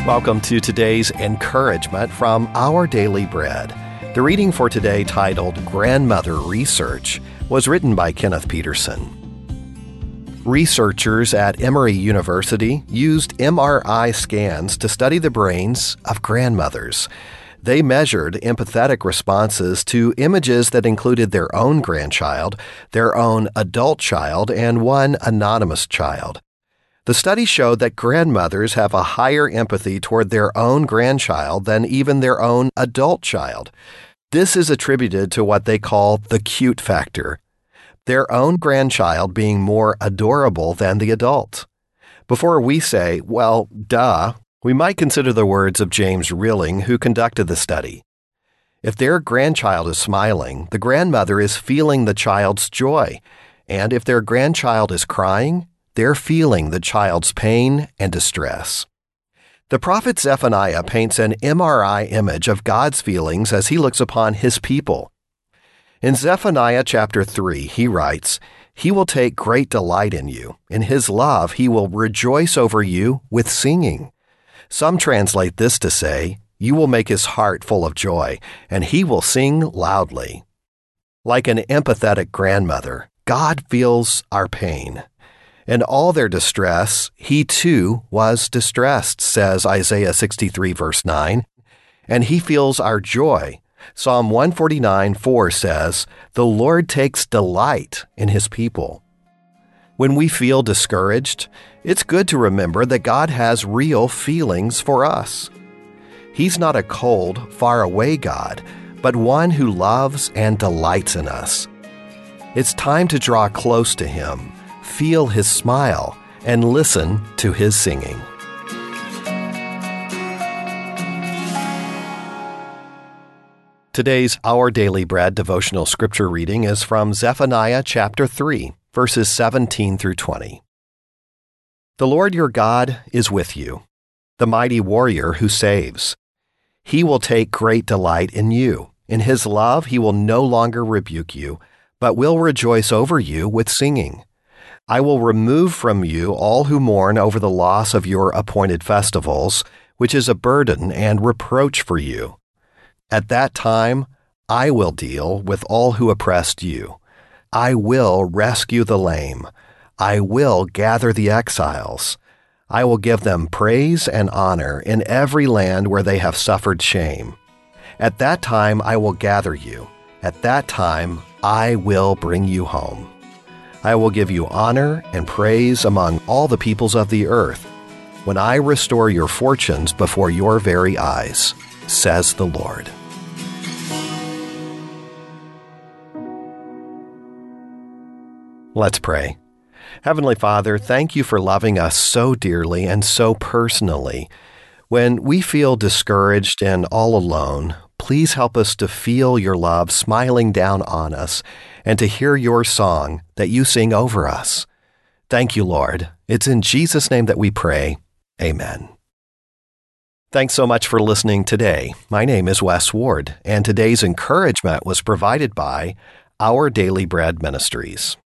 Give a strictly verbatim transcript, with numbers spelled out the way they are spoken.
Welcome to today's encouragement from Our Daily Bread. The reading for today, titled Grandmother Research, was written by Kenneth Peterson. Researchers at Emory University used M R I scans to study the brains of grandmothers. They measured empathetic responses to images that included their own grandchild, their own adult child, and one anonymous child. The study showed that grandmothers have a higher empathy toward their own grandchild than even their own adult child. This is attributed to what they call the cute factor, their own grandchild being more adorable than the adult. Before we say, well, duh, we might consider the words of James Rilling, who conducted the study. If their grandchild is smiling, the grandmother is feeling the child's joy, and if their grandchild is crying, they're feeling the child's pain and distress. The prophet Zephaniah paints an M R I image of God's feelings as he looks upon his people. In Zephaniah chapter three, he writes, "He will take great delight in you. In his love, he will rejoice over you with singing." Some translate this to say, "You will make his heart full of joy, and he will sing loudly." Like an empathetic grandmother, God feels our pain. In all their distress, he too was distressed, says Isaiah sixty-three, verse nine, and he feels our joy. Psalm one forty-nine, four says, "The Lord takes delight in his people." When we feel discouraged, it's good to remember that God has real feelings for us. He's not a cold, far-away God, but one who loves and delights in us. It's time to draw close to him, feel his smile, and listen to his singing. Today's Our Daily Bread devotional scripture reading is from Zephaniah chapter three, verses seventeen through twenty. The Lord your God is with you, the mighty warrior who saves. He will take great delight in you. In his love he will no longer rebuke you, but will rejoice over you with singing. I will remove from you all who mourn over the loss of your appointed festivals, which is a burden and reproach for you. At that time, I will deal with all who oppressed you. I will rescue the lame. I will gather the exiles. I will give them praise and honor in every land where they have suffered shame. At that time, I will gather you. At that time, I will bring you home. I will give you honor and praise among all the peoples of the earth, when I restore your fortunes before your very eyes, says the Lord. Let's pray. Heavenly Father, thank you for loving us so dearly and so personally. When we feel discouraged and all alone, please help us to feel your love smiling down on us and to hear your song that you sing over us. Thank you, Lord. It's in Jesus' name that we pray. Amen. Thanks so much for listening today. My name is Wes Ward, and today's encouragement was provided by Our Daily Bread Ministries.